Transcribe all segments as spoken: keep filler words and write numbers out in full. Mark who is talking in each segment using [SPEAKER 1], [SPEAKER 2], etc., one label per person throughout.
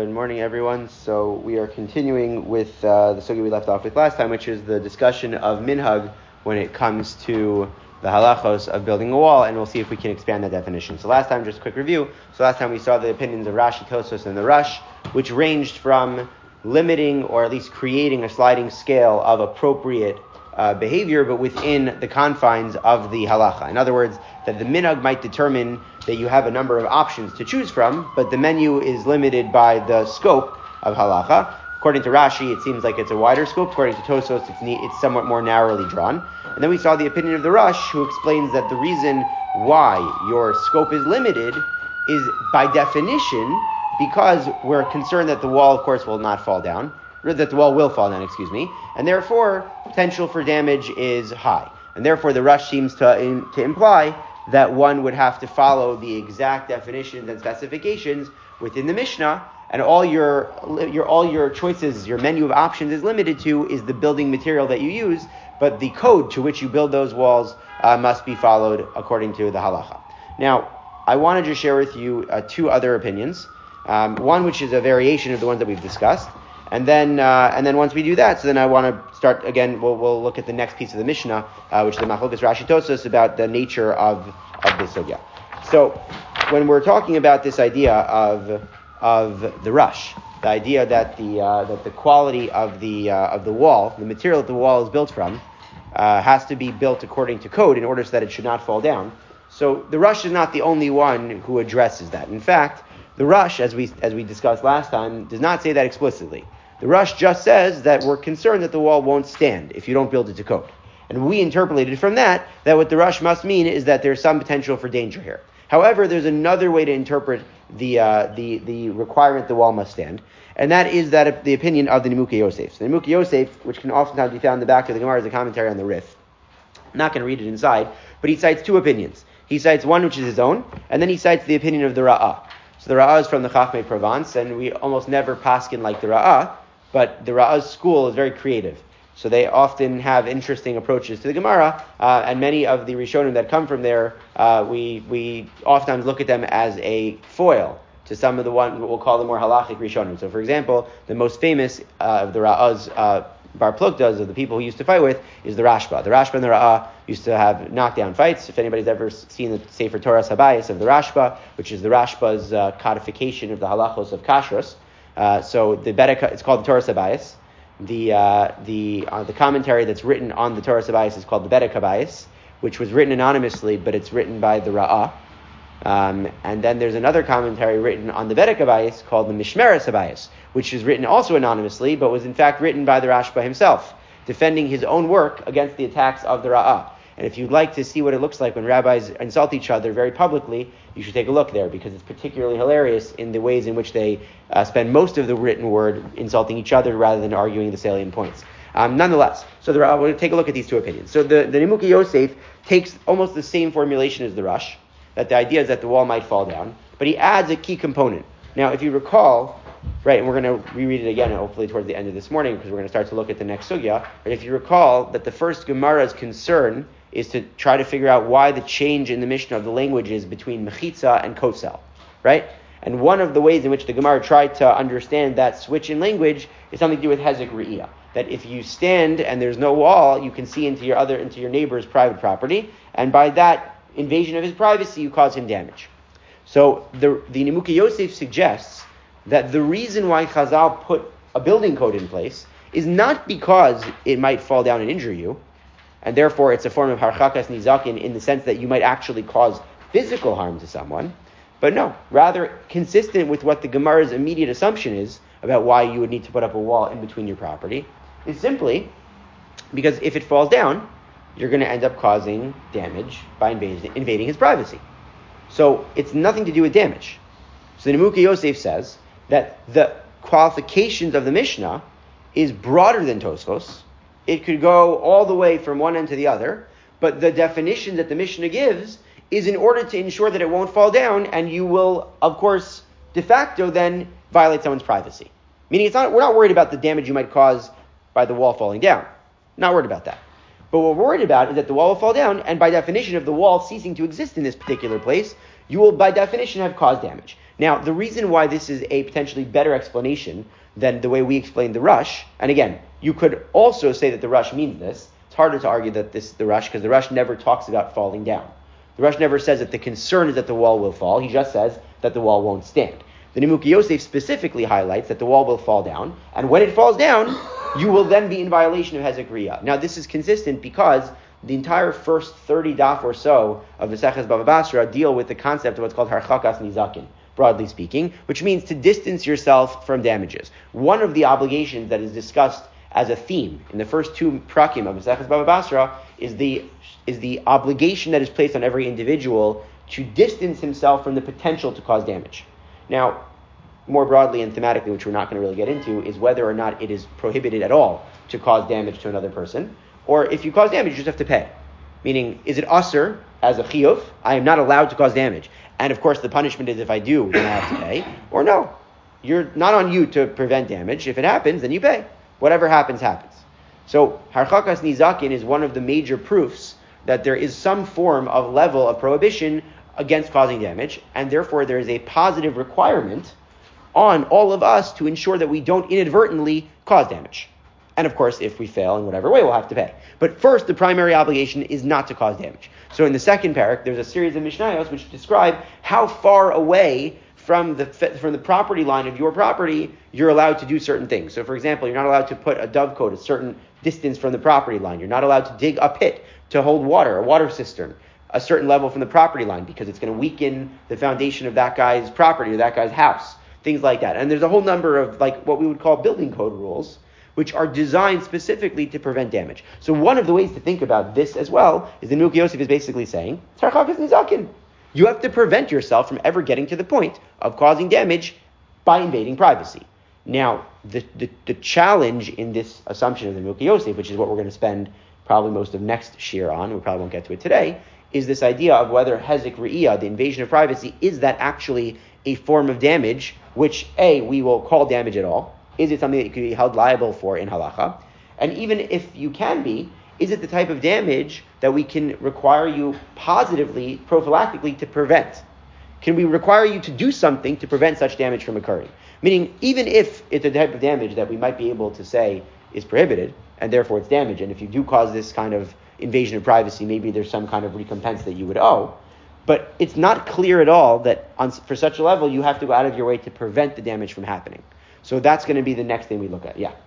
[SPEAKER 1] Good morning, everyone. So we are continuing with uh, the sugya we left off with last time, which is the discussion of minhag when it comes to the halachos of building a wall, and we'll see if we can expand that definition. So last time, just a quick review. So last time we saw the opinions of Rashi, Tosfos, and the Rush, which ranged from limiting or at least creating a sliding scale of appropriate uh, behavior, but within the confines of the halacha. In other words, that the minhag might determine that you have a number of options to choose from, but the menu is limited by the scope of halacha. According to Rashi, it seems like it's a wider scope. According to Tosfos, it's, ne- it's somewhat more narrowly drawn. And then we saw the opinion of the Rush, who explains that the reason why your scope is limited is by definition because we're concerned that the wall, of course, will not fall down, or that the wall will fall down, excuse me, and therefore potential for damage is high. And therefore the Rush seems to, in, to imply that one would have to follow the exact definitions and specifications within the Mishnah, and all your your all your choices, your menu of options is limited to is the building material that you use, but the code to which you build those walls uh, must be followed according to the halacha. Now, I want to just share with you uh, two other opinions, um, one which is a variation of the ones that we've discussed, and then uh, and then once we do that, so then I want to start again. We'll we'll look at the next piece of the Mishnah, uh, which is the Machlokes Rashi Tosfos about the nature of of this sugya. So when we're talking about this idea of of the Rush, the idea that the uh, that the quality of the uh, of the wall, the material that the wall is built from, uh, has to be built according to code in order so that it should not fall down. So the Rush is not the only one who addresses that. In fact, the Rush, as we as we discussed last time, does not say that explicitly. The Rush just says that we're concerned that the wall won't stand if you don't build it to code. And we interpolated from that that what the Rush must mean is that there's some potential for danger here. However, there's another way to interpret the uh, the the requirement the wall must stand, and that is that of the opinion of the Nimukei Yosef. So the Nimukei Yosef, which can oftentimes be found in the back of the Gemara as a commentary on the Rif. I'm not going to read it inside, but he cites two opinions. He cites one which is his own, and then he cites the opinion of the Ra'ah. So the Ra'ah is from the Chachmei Provence, and we almost never paskin like the Ra'ah, but the Ra'ah's school is very creative. So they often have interesting approaches to the Gemara, uh, and many of the Rishonim that come from there, uh, we we oftentimes look at them as a foil to some of the one what we'll call the more halachic Rishonim. So, for example, the most famous uh, of the Ra'ah's uh, Bar Pluktas, of the people he used to fight with, is the Rashba. The Rashba and the Ra'ah used to have knockdown fights. If anybody's ever seen the Sefer Torah Habayis of the Rashba, which is the Rashba's uh, codification of the halachos of kashrus, uh, so the Bedek, it's called the Torah Habayis. The uh, the uh, the commentary that's written on the Torah Habayis is called the Bedek Habayis, which was written anonymously, but it's written by the Ra'ah. Um, and then there's another commentary written on the Bedek Habayis called the Mishmeres Habayis, which is written also anonymously, but was in fact written by the Rashba himself, defending his own work against the attacks of the Ra'ah. And if you'd like to see what it looks like when rabbis insult each other very publicly, you should take a look there, because it's particularly hilarious in the ways in which they uh, spend most of the written word insulting each other rather than arguing the salient points. Um, nonetheless, so the, uh, we'll take a look at these two opinions. So the, the Nimukei Yosef takes almost the same formulation as the Rush, that the idea is that the wall might fall down, but he adds a key component. Now, if you recall, right, and we're going to reread it again, hopefully towards the end of this morning, because we're going to start to look at the next sugya. But if you recall that the first Gemara's concern is to try to figure out why the change in the Mishnah of the languages between mechitza and kosel, right? And one of the ways in which the Gemara tried to understand that switch in language is something to do with hezek re'iyah. That if you stand and there's no wall, you can see into your other into your neighbor's private property, and by that invasion of his privacy, you cause him damage. So the the Nimukei Yosef suggests that the reason why Chazal put a building code in place is not because it might fall down and injure you, and therefore it's a form of harchakas nizakin in the sense that you might actually cause physical harm to someone, but no, rather consistent with what the Gemara's immediate assumption is about why you would need to put up a wall in between your property, is simply because if it falls down, you're going to end up causing damage by invading, invading his privacy. So it's nothing to do with damage. So the Nimukei Yosef says that the qualifications of the Mishnah is broader than Tosfos. It could go all the way from one end to the other, but the definition that the Mishnah gives is in order to ensure that it won't fall down, and you will, of course, de facto then violate someone's privacy. Meaning, it's not we're not worried about the damage you might cause by the wall falling down. Not worried about that. But what we're worried about is that the wall will fall down, and by definition of the wall ceasing to exist in this particular place, you will by definition have caused damage. Now, the reason why this is a potentially better explanation than the way we explained the rush, and again, you could also say that the rush means this. It's harder to argue that this is the rush because the rush never talks about falling down. The rush never says that the concern is that the wall will fall. He just says that the wall won't stand. The Nimuki Yosef specifically highlights that the wall will fall down, and when it falls down, you will then be in violation of Hezek Riyah. Now, this is consistent because the entire first thirty daf or so of the Maseches Bava Basra deal with the concept of what's called Harchakas Nizakin, broadly speaking, which means to distance yourself from damages. One of the obligations that is discussed as a theme in the first two prakim of Maseches Bava Basra is the is the obligation that is placed on every individual to distance himself from the potential to cause damage. Now, more broadly and thematically, which we're not going to really get into, is whether or not it is prohibited at all to cause damage to another person, or if you cause damage, you just have to pay. Meaning, is it usur as a chiyuv? I am not allowed to cause damage, and of course the punishment is if I do, then I have to pay. Or no, you're not on you to prevent damage. If it happens, then you pay. Whatever happens, happens. So, harchakas nizakin is one of the major proofs that there is some form of level of prohibition against causing damage, and therefore there is a positive requirement on all of us to ensure that we don't inadvertently cause damage. And of course, if we fail in whatever way, we'll have to pay. But first, the primary obligation is not to cause damage. So in the second parak, there's a series of Mishnayos which describe how far away from the from the property line of your property you're allowed to do certain things. So for example, you're not allowed to put a dovecote a certain distance from the property line. You're not allowed to dig a pit to hold water, a water cistern, a certain level from the property line because it's going to weaken the foundation of that guy's property or that guy's house. Things like that. And there's a whole number of like what we would call building code rules, which are designed specifically to prevent damage. So one of the ways to think about this as well is the Nimuki Yosef is basically saying, Tzarchakas Nizakin. You have to prevent yourself from ever getting to the point of causing damage by invading privacy. Now, the, the, the challenge in this assumption of the Nimuki Yosef, which is what we're going to spend probably most of next shir on, we probably won't get to it today, is this idea of whether Hezek Re'iyah, the invasion of privacy, is that actually a form of damage, which A, we will call damage at all. Is it something that you could be held liable for in halacha? And even if you can be, is it the type of damage that we can require you positively, prophylactically to prevent? Can we require you to do something to prevent such damage from occurring? Meaning, even if it's a type of damage that we might be able to say is prohibited, and therefore it's damage, and if you do cause this kind of invasion of privacy, maybe there's some kind of recompense that you would owe, but it's not clear at all that on, for such a level you have to go out of your way to prevent the damage from happening. So that's going to be the next thing we look at. Yeah.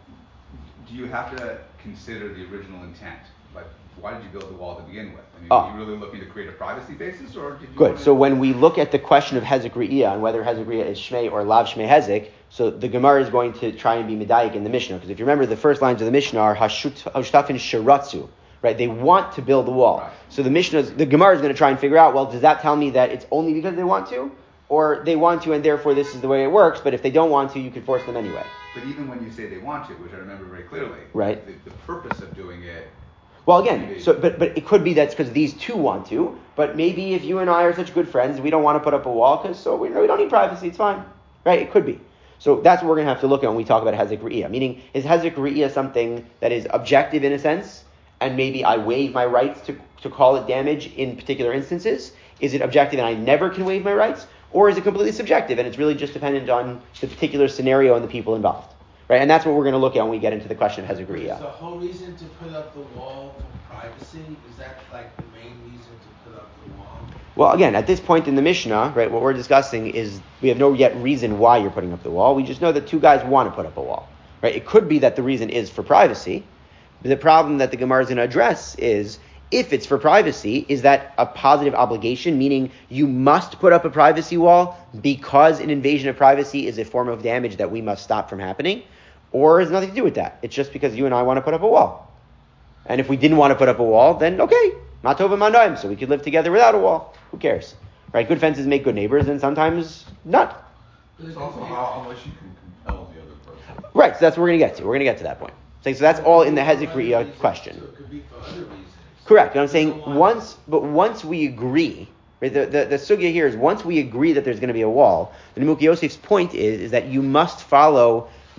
[SPEAKER 2] Do you have to consider the original intent? Like, why did you build the wall to begin with? I mean,
[SPEAKER 1] oh.
[SPEAKER 2] were you really looking to create a privacy basis, or did you?
[SPEAKER 1] Good. So when we look at the question of Hezek Re'iyah and whether Hezek Re'iyah is Shmei or Lav Shmei Hezek, so the Gemara is going to try and be medayik in the Mishnah, because if you remember, the first lines of the Mishnah are Hashut Hashtafin Shiratzu. Right, they want to build the wall.
[SPEAKER 2] Right.
[SPEAKER 1] So the Mishnah, the Gemara is going to try and figure out, well, does that tell me that it's only because they want to, or they want to and therefore this is the way it works? But if they don't want to, you could force them anyway.
[SPEAKER 2] But even when you say they want to, which I remember very clearly,
[SPEAKER 1] right?
[SPEAKER 2] The, the purpose of doing it.
[SPEAKER 1] Well, again, so but but it could be that's because these two want to. But maybe if you and I are such good friends, we don't want to put up a wall because so we, we don't need privacy. It's fine, right? It could be. So that's what we're going to have to look at when we talk about Hezek Re'iyah. Meaning, is Hezek Re'iyah something that is objective in a sense? And maybe I waive my rights to, to call it damage in particular instances? Is it objective and I never can waive my rights? Or is it completely subjective and it's really just dependent on the particular scenario and the people involved? Right? And that's what we're going to look at when we get into the question of Hezek Re'iyah.
[SPEAKER 3] Is the whole reason to put up the wall for privacy? Is that like the main reason to put up the wall?
[SPEAKER 1] Well, again, at this point in the Mishnah, right, what we're discussing is we have no yet reason why you're putting up the wall. We just know that two guys want to put up a wall. Right? It could be that the reason is for privacy. The problem that the Gemara is going to address is, if it's for privacy, is that a positive obligation, meaning you must put up a privacy wall because an invasion of privacy is a form of damage that we must stop from happening? Or has nothing to do with that? It's just because you and I want to put up a wall. And if we didn't want to put up a wall, then okay, matov manoim, so we could live together without a wall. Who cares? Right? Good fences make good neighbors, and sometimes not.
[SPEAKER 4] It's also how much you can compel the other person.
[SPEAKER 1] Right, so that's what we're going to get to. We're going to get to that point. So that's all in the Hezek Re'iyah question.
[SPEAKER 3] So it could be for other reasons.
[SPEAKER 1] Correct. And I'm saying once, but once we agree, right, the, the, the sugya here is once we agree that there's going to be a wall, the Nimuki Yosef's point is, is that you must follow the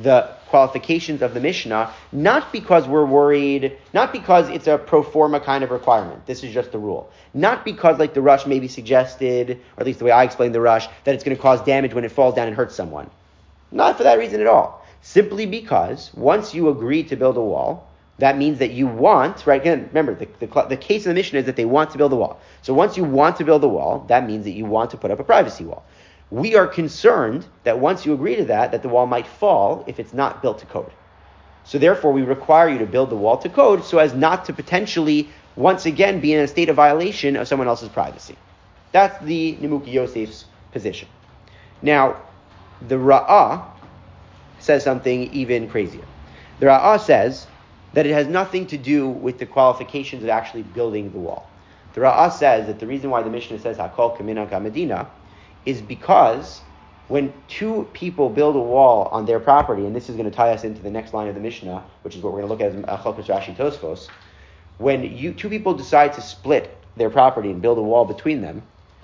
[SPEAKER 1] qualifications of the Mishnah, not because we're worried, not because it's a pro forma kind of requirement. This is just the rule. Not because, like the Rush maybe suggested, or at least the way I explained the Rush, that it's going to cause damage when it falls down and hurts someone. Not for that reason at all. Simply because once you agree to build a wall, that means that you want, right? Again, remember, the, the, the case of the Mishnah is that they want to build a wall. So once you want to build a wall, that means that you want to put up a privacy wall. We are concerned that once you agree to that, that the wall might fall if it's not built to code. So therefore, we require you to build the wall to code so as not to potentially, once again, be in a state of violation of someone else's privacy. That's the Nimuki Yosef's position. Now, the Ra'ah says something even crazier. The Ra'ah says that it has nothing to do with the qualifications of actually building the wall. The Ra'ah says that the reason why the Mishnah says Hakol Kamina Kamedina is because when two people build a wall on their property, and this is going to tie us into the next line of the Mishnah, which is what we're going to look at as Chalkus Rashi Tosfos, when you two people decide to split their property and build a wall between them,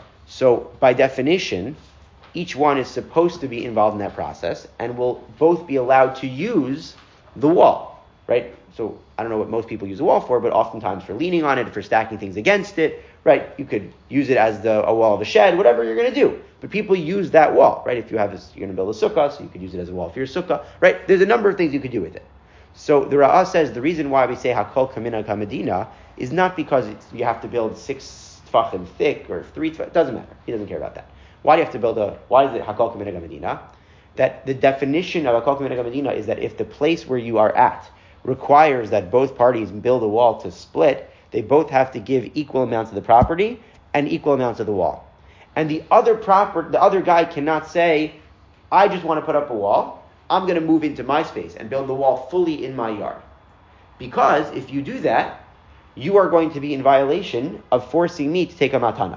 [SPEAKER 1] so by definition, each one is supposed to be involved in that process and will both be allowed to use the wall, right? So I don't know what most people use a wall for, but oftentimes for leaning on it, for stacking things against it, right? You could use it as the, a wall of a shed, whatever you're going to do. But people use that wall, right? If you have this, you're going to build a sukkah, so you could use it as a wall for your sukkah, right? There's a number of things you could do with it. So the Ra'ah says the reason why we say Hakol Kamina Kamedina is not because it's, you have to build six tfachim thick or three tfachim. It doesn't matter. He doesn't care about that. Why do you have to build a, why is it Hakol Kamina Kamedina? That the definition of Hakol Kamina Kamedina is that if the place where you are at requires that both parties build a wall to split, they both have to give equal amounts of the property and equal amounts of the wall. And the other proper, the other guy cannot say, I just want to put up a wall. I'm going to move into my space and build the wall fully in my yard. Because if you do that, you are going to be in violation of forcing me to take a matana.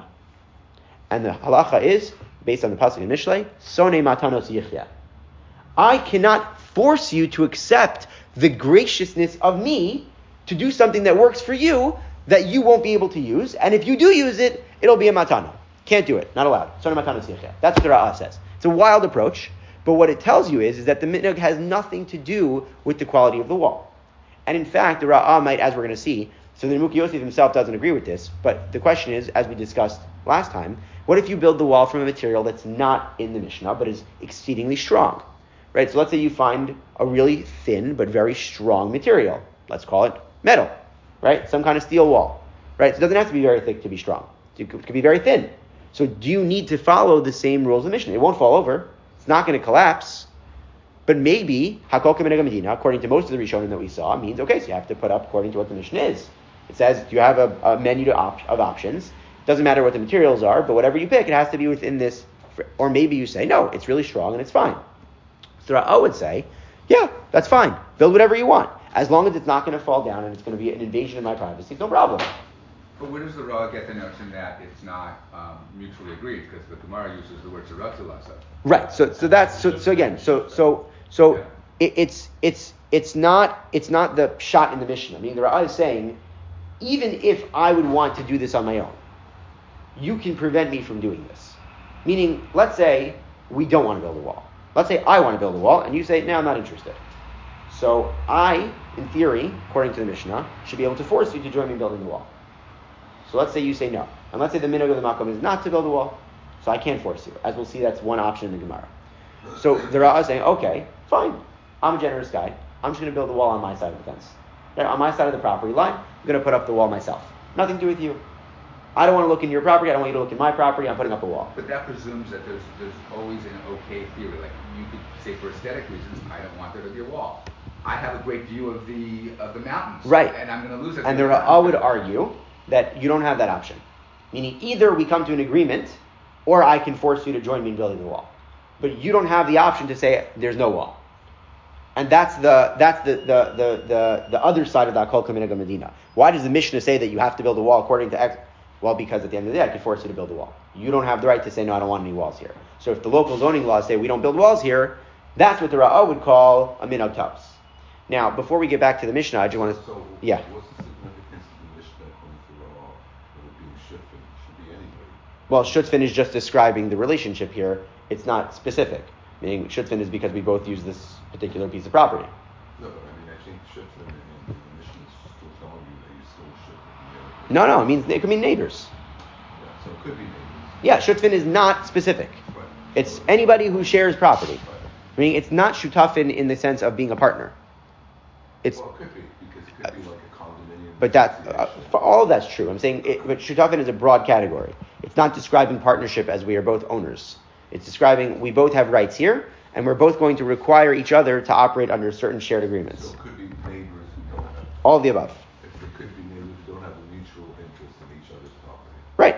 [SPEAKER 1] And the halacha is, based on the pasuk in Mishlei, Sonei matanos yichya. I cannot force you to accept the graciousness of me to do something that works for you that you won't be able to use. And if you do use it, it'll be a matana. Can't do it. Not allowed. Sonei matanos yichya. That's what the Ra'ah says. It's a wild approach. But what it tells you is, is that the minhag has nothing to do with the quality of the wall. And in fact, the Ra'ah might, as we're going to see, so the Nimuki Yosef himself doesn't agree with this, but the question is, as we discussed last time, what if you build the wall from a material that's not in the Mishnah, but is exceedingly strong? Right? So let's say you find a really thin, but very strong material. Let's call it metal. Right? Some kind of steel wall. Right? So it doesn't have to be very thick to be strong. It could be very thin. So do you need to follow the same rules of the Mishnah? It won't fall over. It's not going to collapse. But maybe, Hakol Kamina Medina, according to most of the Rishonim that we saw, means, okay, so you have to put up according to what the Mishnah is. It says you have a, a menu to op- of options. Doesn't matter what the materials are, but whatever you pick, it has to be within this. Or maybe you say, no, it's really strong and it's fine. So Ra'ah would say, yeah, that's fine. Build whatever you want. As long as it's not going to fall down and it's going to be an invasion of my privacy, no problem.
[SPEAKER 2] But where does the Ra'ah get the notion that it's not um, mutually agreed? Because the Gemara uses the word tzaratzulasa.
[SPEAKER 1] Right. So so that's so so again. So so so yeah. it, it's it's it's not it's not the shot in the Mishnah. I mean, the Ra'ah is saying, even if I would want to do this on my own, you can prevent me from doing this. Meaning, let's say we don't want to build a wall. Let's say I want to build a wall, and you say, no, I'm not interested. So I, in theory, according to the Mishnah, should be able to force you to join me in building the wall. So let's say you say no. And let's say the minhag of the makom is not to build a wall. So I can't force you. As we'll see, that's one option in the Gemara. So the Ra'ah is saying, okay, fine. I'm a generous guy. I'm just going to build a wall on my side of the fence. Right, on my side of the property line, I'm going to put up the wall myself. Nothing to do with you. I don't want to look in your property. I don't want you to look in my property. I'm putting up a wall.
[SPEAKER 2] But that presumes that there's there's always an okay theory. Like you could say for aesthetic reasons, I don't want there to be a wall. I have a great view of the of the mountains.
[SPEAKER 1] Right.
[SPEAKER 2] And I'm going to lose it.
[SPEAKER 1] And the Ra'ah would argue that you don't have that option. Meaning either we come to an agreement or I can force you to join me in building the wall. But you don't have the option to say there's no wall. And that's the that's the the the the, the other side of that Hakol Kamina Medina. Why does the Mishnah say that you have to build a wall according to X? Well, because at the end of the day, I can force you to build a wall. You don't have the right to say, no, I don't want any walls here. So if the local zoning laws say we don't build walls here, that's what the Ra'ah would call a minhag taus. Now, before we get back to the Mishnah, I just want to...
[SPEAKER 4] So,
[SPEAKER 1] yeah.
[SPEAKER 4] What's the significance of the Mishnah according to Ra'ah? Would it be shutfin? Should be anybody.
[SPEAKER 1] Well, shutzfin is just describing the relationship here. It's not specific. Meaning Shutvin is because we both use this particular piece of property.
[SPEAKER 4] No, but I mean, I think Shutfin and the Mishnah is still telling you that you still Shutfin.
[SPEAKER 1] No, no, it means it could mean neighbors.
[SPEAKER 4] Yeah, so it could be neighbors.
[SPEAKER 1] Yeah, Shutvin is not specific.
[SPEAKER 4] Right.
[SPEAKER 1] It's anybody who shares property.
[SPEAKER 4] Right.
[SPEAKER 1] I mean, it's not Shutafin in the sense of being a partner. It's,
[SPEAKER 4] well, it could be, because it could be like a condominium.
[SPEAKER 1] but that, uh, for all of that's true. I'm saying, it, but Shutafin is a broad category. It's not describing partnership as we are both owners. It's describing we both have rights here, and we're both going to require each other to operate under certain shared agreements.
[SPEAKER 4] So it could be neighbors who don't have.
[SPEAKER 1] All of the above.
[SPEAKER 4] If it could be neighbors who don't have a mutual interest in each other's property.
[SPEAKER 1] Right.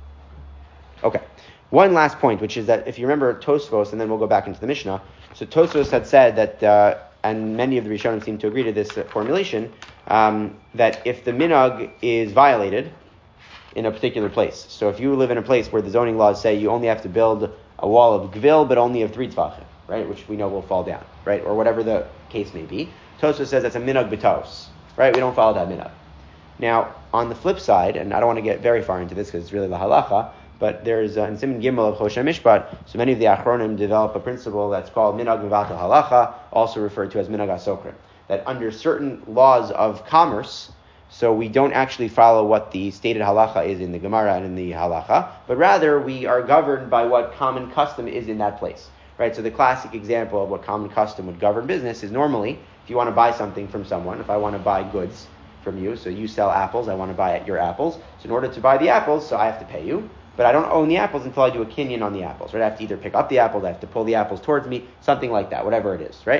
[SPEAKER 1] Okay. One last point, which is that if you remember Tosfos, and then we'll go back into the Mishnah. So Tosfos had said that, uh, and many of the Rishonim seem to agree to this uh, formulation, um, that if the minhag is violated in a particular place, so if you live in a place where the zoning laws say you only have to build a wall of gvil, but only of three tzvachim, right, which we know will fall down, right, or whatever the case may be, Tosfos says that's a minhag b'tos, right? We don't follow that minhag. Now, on the flip side, and I don't want to get very far into this because it's really the halacha, but there's uh, in Siman Gimel of Choshen Mishpat, so many of the Achronim develop a principle that's called minhag mevatel halacha, also referred to as minhag hasokrim, that under certain laws of commerce, so we don't actually follow what the stated halacha is in the Gemara and in the halacha, but rather we are governed by what common custom is in that place, right? So the classic example of what common custom would govern business is normally, if you want to buy something from someone, if I want to buy goods from you, so you sell apples, I want to buy your apples, so in order to buy the apples, so I have to pay you, but I don't own the apples until I do a kinyan on the apples, right? I have to either pick up the apples, I have to pull the apples towards me, something like that, whatever it is, right?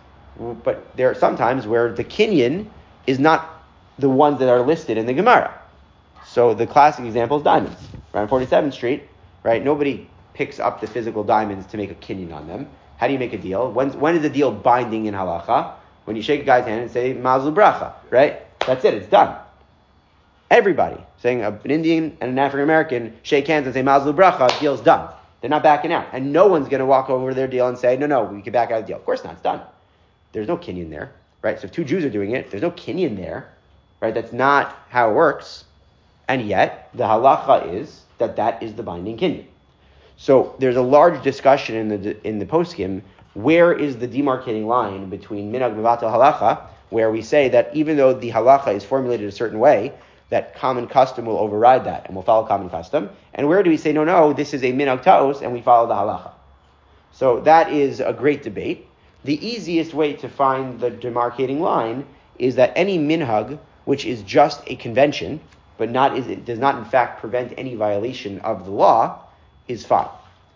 [SPEAKER 1] But there are some times where the kinyan is not the ones that are listed in the Gemara. So the classic example is diamonds. Right on forty-seventh Street, right? Nobody picks up the physical diamonds to make a kinyan on them. How do you make a deal? When, when is the deal binding in halacha? When you shake a guy's hand and say, Mazel Bracha, right? That's it, it's done. Everybody, saying an Indian and an African American shake hands and say Mazel Bracha, deal's done. They're not backing out. And no one's going to walk over their deal and say, no, no, we can back out of the deal. Of course not, it's done. There's no kinyan there, right? So if two Jews are doing it, there's no kinyan there, right? That's not how it works. And yet, the halacha is that that is the binding kinyan. So there's a large discussion in the in the poskim, where is the demarcating line between minhag mevatel halacha, where we say that even though the halacha is formulated a certain way, that common custom will override that and we'll follow common custom, and where do we say, no, no, this is a minhag ta'os and we follow the halacha. So that is a great debate. The easiest way to find the demarcating line is that any minhag, which is just a convention, but not is it does not in fact prevent any violation of the law, is fine.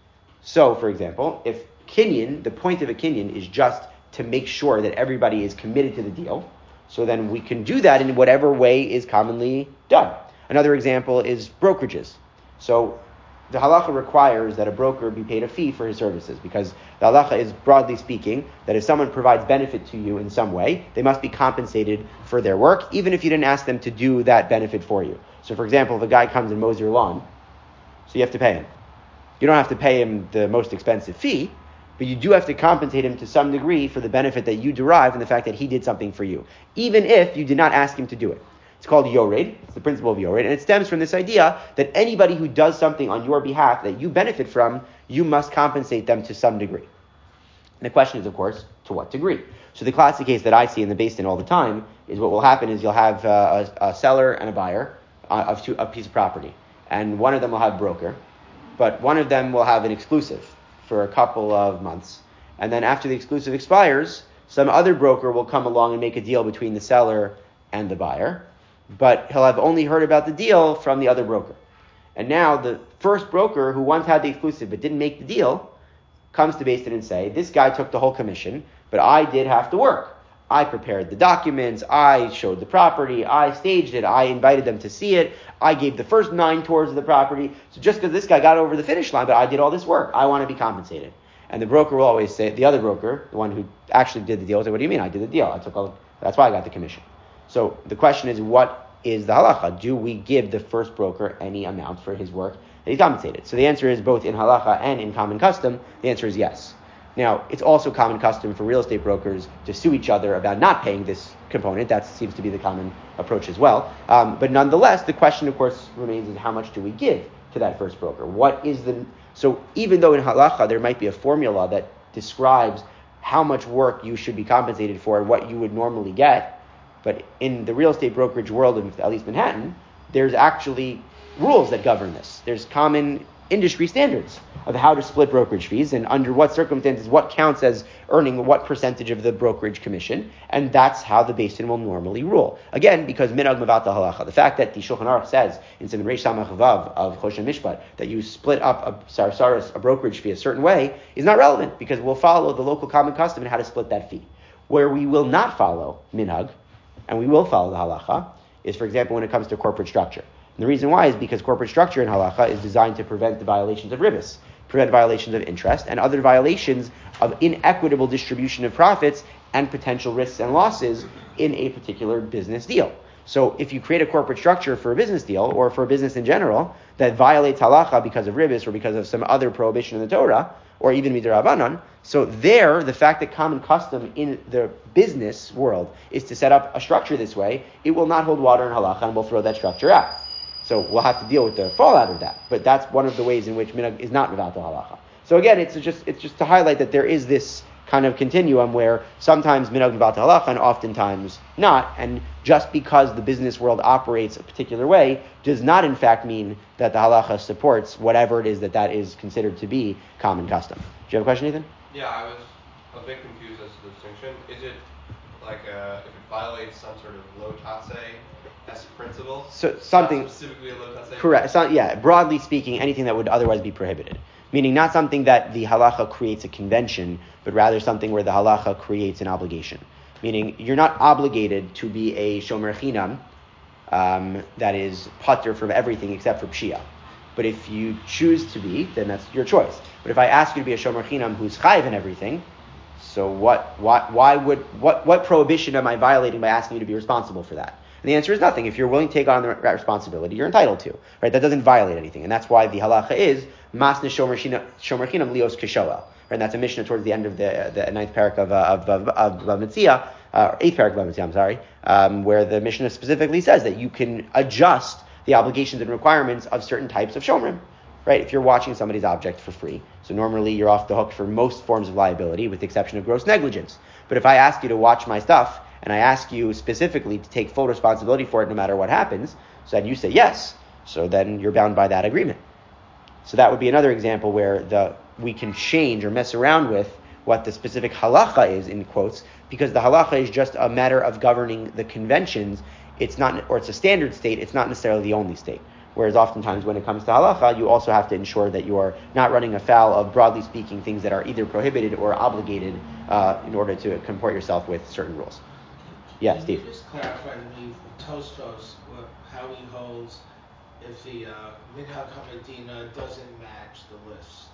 [SPEAKER 1] So, for example, if kinyan, the point of a kinyan is just to make sure that everybody is committed to the deal, so then we can do that in whatever way is commonly done. Another example is brokerages. So the halacha requires that a broker be paid a fee for his services, because the halacha is, broadly speaking, that if someone provides benefit to you in some way, they must be compensated for their work, even if you didn't ask them to do that benefit for you. So, for example, if a guy comes and mows your lawn, so you have to pay him. You don't have to pay him the most expensive fee, but you do have to compensate him to some degree for the benefit that you derive in the fact that he did something for you, even if you did not ask him to do it. It's called yored. It's the principle of yored, and it stems from this idea that anybody who does something on your behalf that you benefit from, you must compensate them to some degree. And the question is, of course, to what degree? So the classic case that I see in the Beis Din all the time is what will happen is you'll have uh, a, a seller and a buyer uh, of two, a piece of property, and one of them will have broker, but one of them will have an exclusive for a couple of months, and then after the exclusive expires, some other broker will come along and make a deal between the seller and the buyer, but he'll have only heard about the deal from the other broker. And now the first broker who once had the exclusive but didn't make the deal comes to Beis Din and say, this guy took the whole commission, but I did have to work. I prepared the documents, I showed the property, I staged it, I invited them to see it, I gave the first nine tours of the property, so just because this guy got over the finish line, but I did all this work, I want to be compensated. And the broker will always say, the other broker, the one who actually did the deal, will say, what do you mean? I did the deal, I took all, that's why I got the commission. So the question is, what is the halacha? Do we give the first broker any amount for his work that he's compensated? So the answer is, both in halacha and in common custom, the answer is yes. Now, it's also common custom for real estate brokers to sue each other about not paying this component. That seems to be the common approach as well. Um, but nonetheless, the question, of course, remains is how much do we give to that first broker? What is the... So even though in halacha there might be a formula that describes how much work you should be compensated for and what you would normally get. But in the real estate brokerage world of at least Manhattan, there's actually rules that govern this. There's common industry standards of how to split brokerage fees and under what circumstances what counts as earning what percentage of the brokerage commission, and that's how the Beis Din will normally rule. Again, because minhag mevat halacha, the fact that the Shulchan Aruch says in Siman Reish Samach Vav of Choshen Mishpat that you split up a sarsaris, a brokerage fee, a certain way is not relevant because we'll follow the local common custom and how to split that fee. Where we will not follow minhag, and we will follow the halacha, is, for example, when it comes to corporate structure. And the reason why is because corporate structure in halacha is designed to prevent the violations of ribos, prevent violations of interest, and other violations of inequitable distribution of profits and potential risks and losses in a particular business deal. So if you create a corporate structure for a business deal or for a business in general that violates halacha because of ribos or because of some other prohibition in the Torah, or even midrabanan, so there, the fact that common custom in the business world is to set up a structure this way, it will not hold water in halacha and will throw that structure out. So we'll have to deal with the fallout of that. But that's one of the ways in which minhag is not mevat halacha. So again, it's just it's just to highlight that there is this kind of continuum where sometimes minhag mevat halacha and oftentimes not. And just because the business world operates a particular way does not in fact mean that the halacha supports whatever it is that that is considered to be common custom. Do you have a question, Ethan?
[SPEAKER 5] Yeah, I was a bit confused as to the distinction. Is it like uh, if it violates some sort of lo tatseh principle?
[SPEAKER 1] So something
[SPEAKER 5] not specifically a lo tatseh?
[SPEAKER 1] Correct. So, yeah, broadly speaking, anything that would otherwise be prohibited. Meaning not something that the halacha creates a convention, but rather something where the halacha creates an obligation. Meaning you're not obligated to be a shomer chinam um, that is patur from everything except for pshia. But if you choose to be, then that's your choice. But if I ask you to be a shomer chinam who's chayiv in everything, so what? Why, why would what? What prohibition am I violating by asking you to be responsible for that? And the answer is nothing. If you're willing to take on the responsibility, you're entitled to. Right? That doesn't violate anything, and that's why the halacha is masne shomer chinam lios kishoel. Right? And that's a mishnah towards the end of the the ninth parak of uh, of of, of, of Metzia, uh, eighth parak of Metzia. I'm sorry, um, where the mishnah specifically says that you can adjust the obligations and requirements of certain types of shomrim. Right? If you're watching somebody's object for free, so normally you're off the hook for most forms of liability, with the exception of gross negligence. But if I ask you to watch my stuff, and I ask you specifically to take full responsibility for it no matter what happens, so then you say yes, so then you're bound by that agreement. So that would be another example where the we can change or mess around with what the specific halacha is, in quotes, because the halacha is just a matter of governing the conventions. It's not, or it's a standard state, it's not necessarily the only state. Whereas oftentimes when it comes to halacha, you also have to ensure that you are not running afoul of, broadly speaking, things that are either prohibited or obligated uh, in order to comport yourself with certain rules. Yeah,
[SPEAKER 3] Can
[SPEAKER 1] Steve.
[SPEAKER 3] you just clarify to me, Tosfos, how he holds if the uh, Minhag HaMedina doesn't match the list?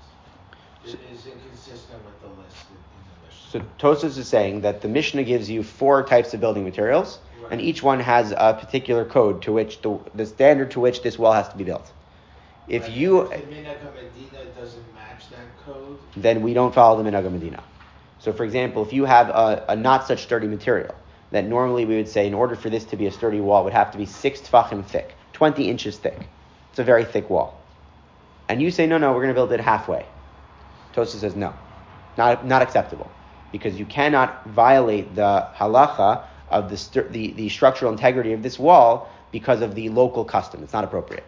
[SPEAKER 3] It is inconsistent with the list in, in the Mishnah.
[SPEAKER 1] So Tosfos is saying that the Mishnah gives you four types of building materials, right, and each one has a particular code to which the, the standard to which this wall has to be built. If
[SPEAKER 3] right.
[SPEAKER 1] you,
[SPEAKER 3] if the Minhag HaMedina doesn't match that code,
[SPEAKER 1] then we don't follow the Minhag HaMedina. So, for example, if you have a, a not such sturdy material, that normally we would say in order for this to be a sturdy wall it would have to be six tfachim thick, twenty inches thick. It's a very thick wall. And you say, no, no, we're going to build it halfway. Tosfos says, no, not not acceptable. Because you cannot violate the halacha of the, st- the, the structural integrity of this wall because of the local custom. It's not appropriate.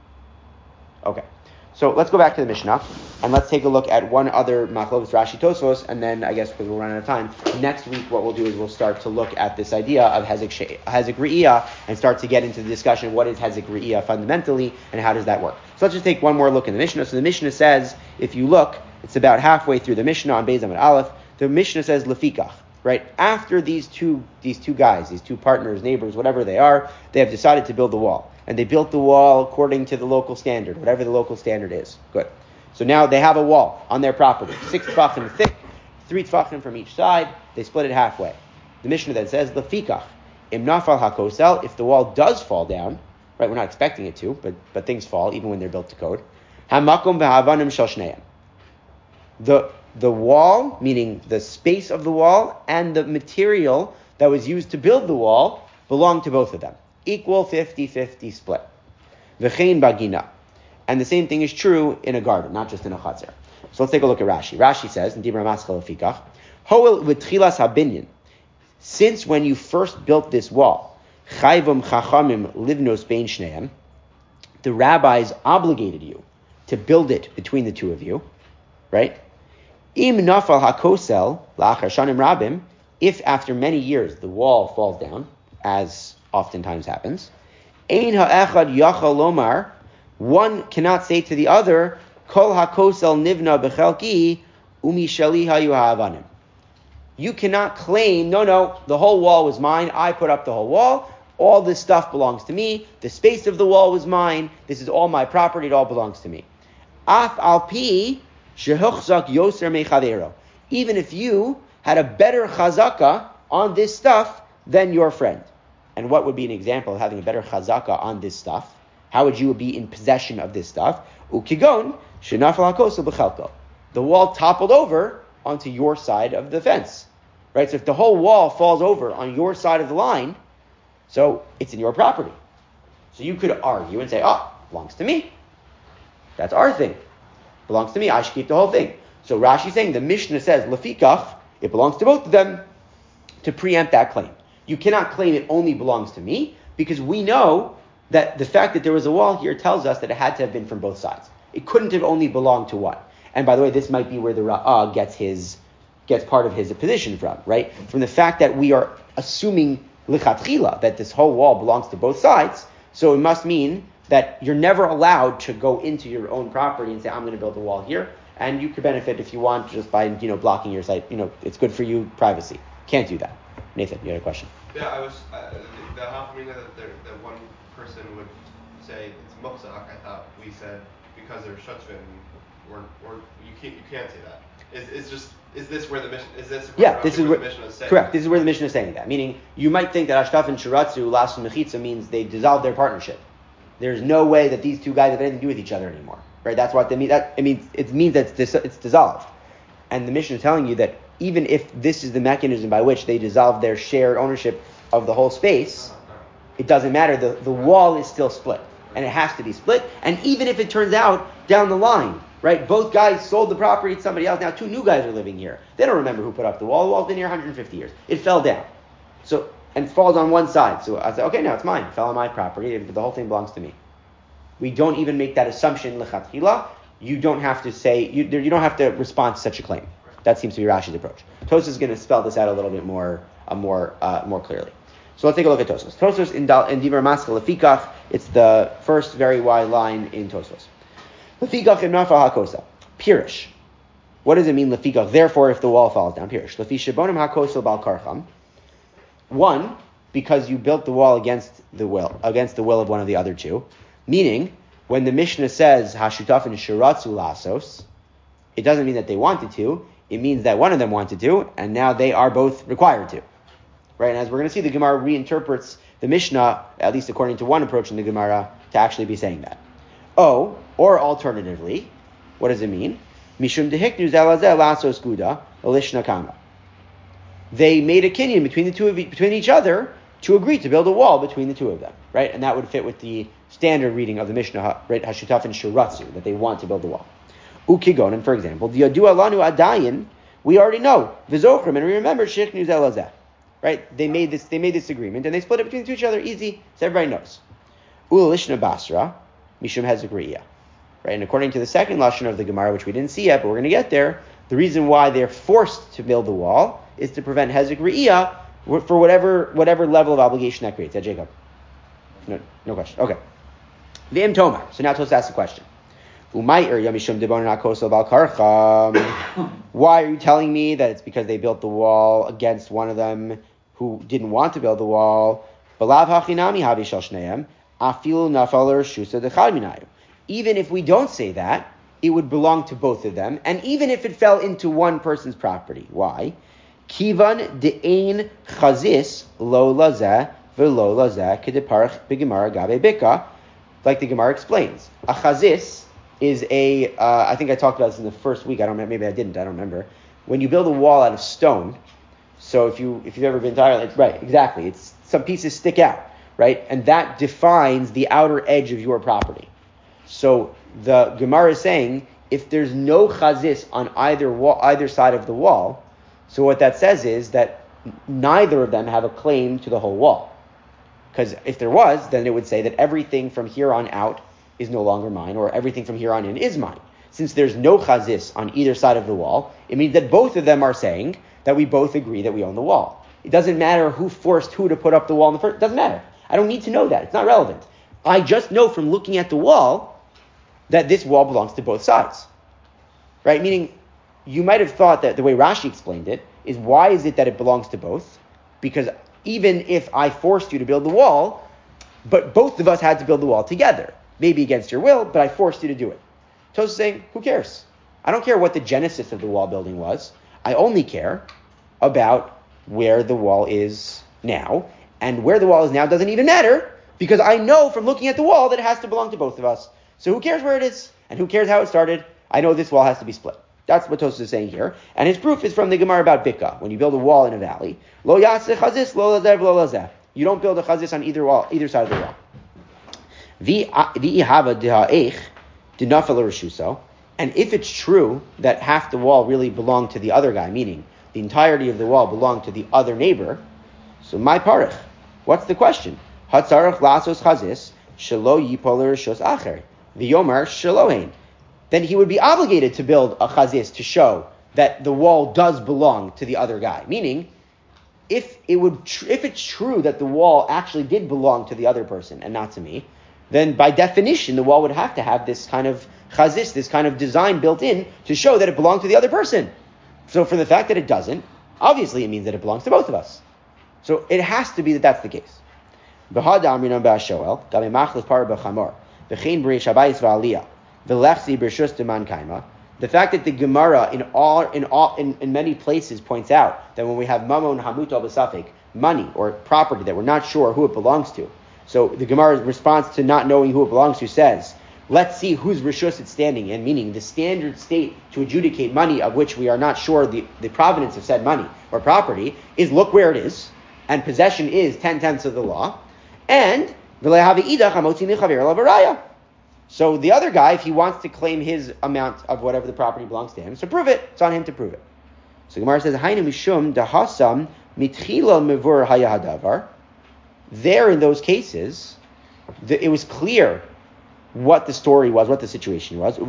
[SPEAKER 1] Okay. So let's go back to the Mishnah, and let's take a look at one other Machlokas Rashi Tosfos, and then I guess because we'll run out of time, next week what we'll do is we'll start to look at this idea of Hezek Re'iyah and start to get into the discussion, what is Hezek Re'iyah fundamentally, and how does that work. So let's just take one more look in the Mishnah. So the Mishnah says, if you look, it's about halfway through the Mishnah on Beis Amud Aleph, the Mishnah says, Lefikach, right? After these two these two guys, these two partners, neighbors, whatever they are, they have decided to build the wall. And they built the wall according to the local standard, whatever the local standard is. Good. So now they have a wall on their property, six tefachim thick, three tefachim from each side. They split it halfway. The Mishnah then says, Lefikach, im nafal hakosel, if the wall does fall down, right, we're not expecting it to, but but things fall, even when they're built to code. Hamakom v'havanim shel shneim. The the wall, meaning the space of the wall, and the material that was used to build the wall belong to both of them. Equal fifty-fifty split. V'chein bagina. And the same thing is true in a garden, not just in a chatzar. So let's take a look at Rashi. Rashi says in Dibra Maskal Lefikach, Hoel v'tchilas habinyan. Since when you first built this wall, Chayvom Chachamim livnos bein shneim, the rabbis obligated you to build it between the two of you, right? Im nafal hakosel la'achar shanim rabim, if after many years the wall falls down, as oftentimes happens, ein ha'echad yachal lomar, one cannot say to the other, kol hakosel nivna bechelki umi shali hayu ha'avanim. You cannot claim, no, no, the whole wall was mine, I put up the whole wall, all this stuff belongs to me, the space of the wall was mine, this is all my property, it all belongs to me. Af al pi shehuchzak yoser mechavero. Even if you had a better chazaka on this stuff than your friend. And what would be an example of having a better chazaka on this stuff? How would you be in possession of this stuff? Ukigon shenafal hakosel b'chelko. The wall toppled over onto your side of the fence. Right? So if the whole wall falls over on your side of the line, so it's in your property. So you could argue and say, oh, belongs to me. That's our thing. Belongs to me. I should keep the whole thing. So Rashi's saying the Mishnah says, Lefikach, it belongs to both of them, to preempt that claim. You cannot claim it only belongs to me, because we know that the fact that there was a wall here tells us that it had to have been from both sides. It couldn't have only belonged to one. And by the way, this might be where the Ra'ah gets his gets part of his position from, right? From the fact that we are assuming lichatchila, that this whole wall belongs to both sides, so it must mean that you're never allowed to go into your own property and say, I'm going to build a wall here, and you could benefit if you want just by, you know, blocking your site. You know, it's good for you, privacy. Can't do that. Nathan, you had a question?
[SPEAKER 5] Yeah, I was, uh, the Hafamina that, there, that one person would say it's mukzak, I thought we said because they're shutvin, or, or you can't, you can't say that. Is is just is this where the mission is this?
[SPEAKER 1] Yeah, this is where,
[SPEAKER 5] the mission is saying
[SPEAKER 1] correct. This is where the mission is saying that. Meaning, you might think that Ashtaf and Shiratzu Lasu Mechitza means they dissolved their partnership. There's no way that these two guys have anything to do with each other anymore, right? That's what they mean. That it means it means that it's, dis- it's dissolved, and the mission is telling you that even if this is the mechanism by which they dissolve their shared ownership of the whole space, it doesn't matter. The the wall is still split, and it has to be split. And even if it turns out down the line, right, both guys sold the property to somebody else. Now two new guys are living here. They don't remember who put up the wall. The wall's been here one hundred fifty years. It fell down, so and falls on one side. So I said, okay, now it's mine. It fell on my property. The whole thing belongs to me. We don't even make that assumption lechatchila. You don't have to say you you don't have to respond to such a claim. That seems to be Rashi's approach. Tosfos is going to spell this out a little bit more uh, more uh, more clearly. So let's take a look at Tosfos. Tosfos in Dal in Divrei Maskal Lefikach. It's the first very wide line in Tosfos. Lefikach im nafal hakosel. Pirish. What does it mean, lefikach? Therefore, if the wall falls down, pirish. Lefi shebonim hakosel bal karcham. One, because you built the wall against the will, against the will of one of the other two. Meaning, when the Mishnah says hashutafin shiratzu lasos, it doesn't mean that they wanted to. It means that one of them wanted to, and now they are both required to. Right? And as we're going to see, the Gemara reinterprets the Mishnah, at least according to one approach in the Gemara, to actually be saying that. Oh, or alternatively, what does it mean? Mishum dehiknu zelazeh lasos guda elishna kama. They made a kinyan between the two of e- between each other to agree to build a wall between the two of them, right? And that would fit with the standard reading of the Mishnah, right? Hashutaf and shiratzu, that they want to build a wall. Ukigonim, for example, the yadu alanu adayin, we already know v'zochrim, and we remember shiknu zelazeh, right? They made this they made this agreement and they split it between each other, easy, so everybody knows. Ulishna basra. Mishum Hezek Re'iyah. Right? And according to the second lashon of the Gemara, which we didn't see yet, but we're going to get there, the reason why they're forced to build the wall is to prevent Hezek Re'iyah for whatever whatever level of obligation that creates. Yeah, Jacob? No, no question. Okay. V'im Tomar. So now Tosfos asks the question. Why are you telling me that it's because they built the wall against one of them who didn't want to build the wall? Even if we don't say that, it would belong to both of them, and even if it fell into one person's property. Why? Kivan de'ein chazis lo lazeh v'lo lazeh kedeparach b'gemara gabe bika, like the Gemara explains. A chazis is a, uh, I think I talked about this in the first week, I don't remember, maybe I didn't, I don't remember. When you build a wall out of stone, so if, you, if you've ever been to Ireland, it's, right, exactly, it's some pieces stick out. Right? And that defines the outer edge of your property. So the Gemara is saying, if there's no chazis on either wall, either side of the wall, so what that says is that neither of them have a claim to the whole wall. Because if there was, then it would say that everything from here on out is no longer mine, or everything from here on in is mine. Since there's no chazis on either side of the wall, it means that both of them are saying that we both agree that we own the wall. It doesn't matter who forced who to put up the wall in the first. It doesn't matter. I don't need to know that. It's not relevant. I just know from looking at the wall that this wall belongs to both sides. Right? Meaning, you might have thought that the way Rashi explained it is, why is it that it belongs to both? Because even if I forced you to build the wall, but both of us had to build the wall together, maybe against your will, but I forced you to do it. Tosfos is saying, who cares? I don't care what the genesis of the wall building was. I only care about where the wall is now, and where the wall is now doesn't even matter, because I know from looking at the wall that it has to belong to both of us. So who cares where it is, and who cares how it started? I know this wall has to be split. That's what Tosfos is saying here. And his proof is from the Gemara about Bika. When you build a wall in a valley, lo yaseh chazis, lo lazer, lo lazeh. You don't build a chazis on either wall, either side of the wall. V'ihava deha'ech dinafel reshuso. And if it's true that half the wall really belonged to the other guy, meaning the entirety of the wall belonged to the other neighbor, so my parich, what's the question? Hatzarach lasos chazis shelo yipol reshus acher v'yomar shelohein. Then he would be obligated to build a chazis to show that the wall does belong to the other guy. Meaning, if it would, tr- if it's true that the wall actually did belong to the other person and not to me, then by definition the wall would have to have this kind of chazis, this kind of design built in to show that it belonged to the other person. So for the fact that it doesn't, obviously it means that it belongs to both of us. So it has to be that that's the case. The fact that the Gemara in all in all in, in many places points out that when we have mamon hamutal b'safek, money or property that we're not sure who it belongs to, so the Gemara's response to not knowing who it belongs to says, let's see whose rishus it's standing in, meaning the standard state to adjudicate money of which we are not sure the, the provenance of said money or property is look where it is, and possession is ten tenths of the law, and so the other guy, if he wants to claim his amount of whatever the property belongs to him, so prove it. It's on him to prove it. So Gemara says, "Hainu mishum dahasam mitchila mevur hayahadavar." There, in those cases, the, it was clear what the story was, what the situation was.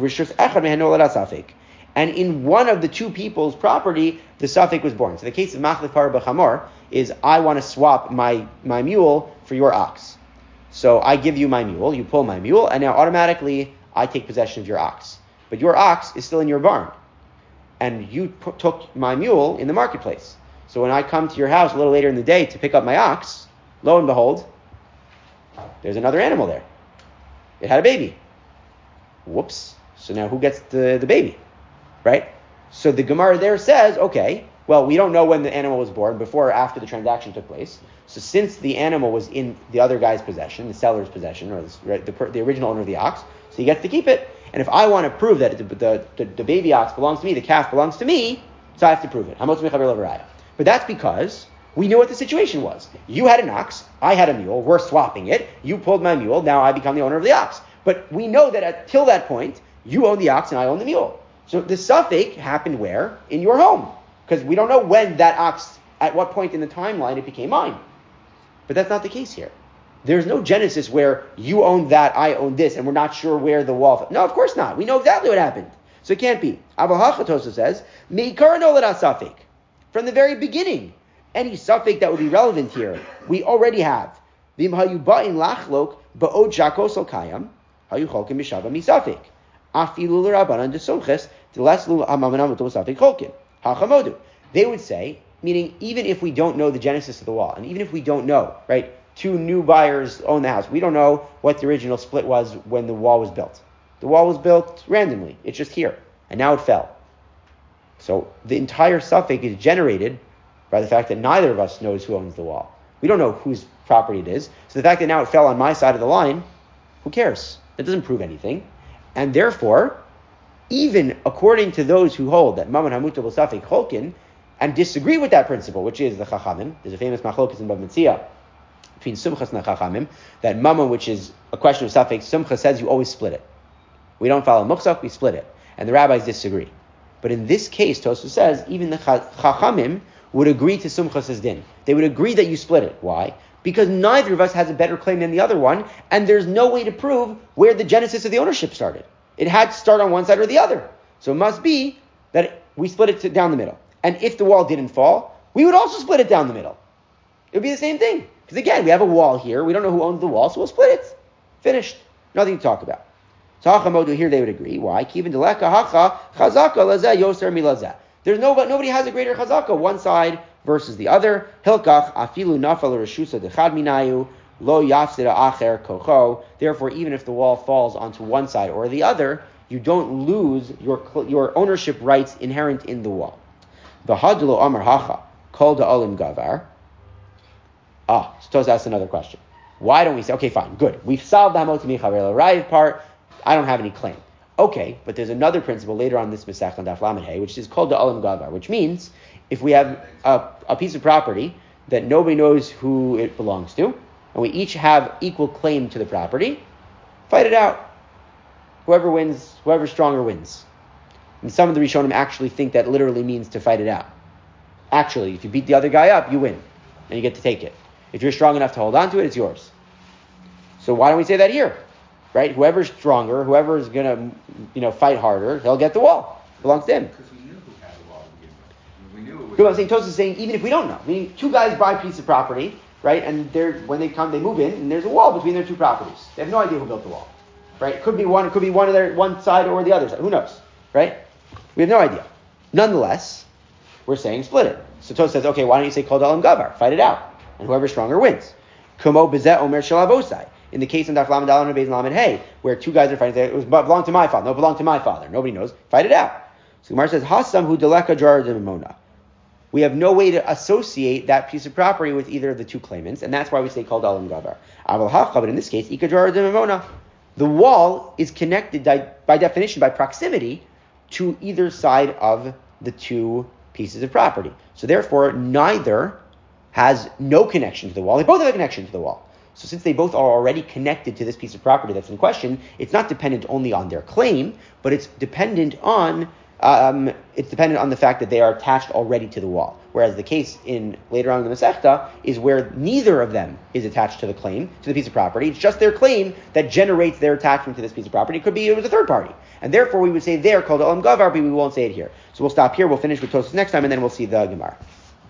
[SPEAKER 1] And in one of the two people's property, the safek was born. So the case of machlef par b'chamor is, I want to swap my, my mule for your ox. So I give you my mule, you pull my mule, and now automatically I take possession of your ox. But your ox is still in your barn. And you p- took my mule in the marketplace. So when I come to your house a little later in the day to pick up my ox, lo and behold, there's another animal there. It had a baby. Whoops. So now who gets the, the baby? Right? So the Gemara there says, okay, well, we don't know when the animal was born, before or after the transaction took place. So since the animal was in the other guy's possession, the seller's possession, or the, right, the, the original owner of the ox, so he gets to keep it. And if I want to prove that the, the, the, the baby ox belongs to me, the calf belongs to me, so I have to prove it. But that's because we knew what the situation was. You had an ox, I had a mule, we're swapping it, you pulled my mule, now I become the owner of the ox. But we know that until that point, you own the ox and I own the mule. So the safek happened where? In your home. Because we don't know when that ox, at what point in the timeline it became mine. But that's not the case here. There's no genesis where you own that, I own this, and we're not sure where the wall... No, of course not. We know exactly what happened. So it can't be. Abahacha Tosfos says, Meikar no l'da safek. From the very beginning, any safek that would be relevant here, we already have. V'im hayu ba'in lachlok ba'od shakos al kayam, hayu cholkin mishava misafek. Afilu l'rabanan desomches, d'leslu ha'mamanam u'to safek cholkin. Hachamodu. They would say, meaning even if we don't know the genesis of the wall, and even if we don't know, right, two new buyers own the house, we don't know what the original split was when the wall was built. The wall was built randomly. It's just here. And now it fell. So the entire safek is generated by the fact that neither of us knows who owns the wall. We don't know whose property it is. So the fact that now it fell on my side of the line, who cares? It doesn't prove anything. And therefore, even according to those who hold that Mammon Hamuta B'Safek Cholkin, and disagree with that principle, which is the Chachamim, there's a famous machlokas in Bava Metzia between Sumchas and the Chachamim, that Mammon, which is a question of Safek, Sumcha says you always split it. We don't follow Muksach, we split it. and the rabbis disagree. But in this case, Tosfos says, even the Chachamim would agree to Sumchas Din. They would agree that you split it. Why? Because neither of us has a better claim than the other one, and there's no way to prove where the genesis of the ownership started. It had to start on one side or the other. So it must be that we split it to, down the middle. And if the wall didn't fall, we would also split it down the middle. It would be the same thing. Because again, we have a wall here. We don't know who owns the wall, so we'll split it. Finished. Nothing to talk about. So Hachamodu here they would agree. Why? There's no, nobody has a greater chazaka, one side versus the other. Hilkach afilu nafal reshusa dechad minayu lo yafsida acher kocho. Therefore, even if the wall falls onto one side or the other, you don't lose your your ownership rights inherent in the wall. V'hadlo amar hacha kol da'olim gavar. Ah, so that's another question. Why don't we say, okay, fine, good. We've solved the hamot michavel raiv part. I don't have any claim. Okay, but there's another principle later on this Masech on Daf Lamed Hey, which is called the Olam Gavar, which means if we have a, a piece of property that nobody knows who it belongs to, and we each have equal claim to the property, fight it out. Whoever wins, whoever stronger wins. And some of the Rishonim actually think that literally means to fight it out. Actually, if you beat the other guy up, you win, and you get to take it. If you're strong enough to hold on to it, it's yours. So why don't we say that here? Right? Whoever's stronger, whoever's going to, you know, fight harder, he'll get the wall. It belongs to him.
[SPEAKER 2] Because we knew who had the wall to begin with. We knew it was...
[SPEAKER 1] No, I'm saying, Tosfos is saying, even if we don't know. Meaning, two guys buy a piece of property, right? And they're, when they come, they move in, and there's a wall between their two properties. They have no idea who built the wall. Right? It could be one, it could be one of their, one side or the other side. Who knows? Right? We have no idea. Nonetheless, we're saying split it. So Tosfos says, okay, why don't you say Kol Da'olam Gavar? Fight it out. And whoever's stronger wins. Kumo Bezeh Omer Shalavosai. In the case in Daf Lamed Daled and Beis Lamed Hey, where two guys are fighting, say, it was belonged to my father. No, it belonged to my father. Nobody knows. Fight it out. So Gemara says, Hasam hu deleka jar demimona. We have no way to associate that piece of property with either of the two claimants, and that's why we say Kol Da'olam Gavar. Aval hacha, but in this case, ika jar demimona. The wall is connected by, by definition, by proximity, to either side of the two pieces of property. So therefore, neither has no connection to the wall. They both have a connection to the wall. So since they both are already connected to this piece of property that's in question, it's not dependent only on their claim, but it's dependent on um, it's dependent on the fact that they are attached already to the wall. Whereas the case in later on in the Masechta is where neither of them is attached to the claim, to the piece of property. It's just their claim that generates their attachment to this piece of property. It could be it was a third party. And therefore we would say there called Olam Gavar, but we won't say it here. So we'll stop here. We'll finish with Tosfos next time, and then we'll see the Gemara.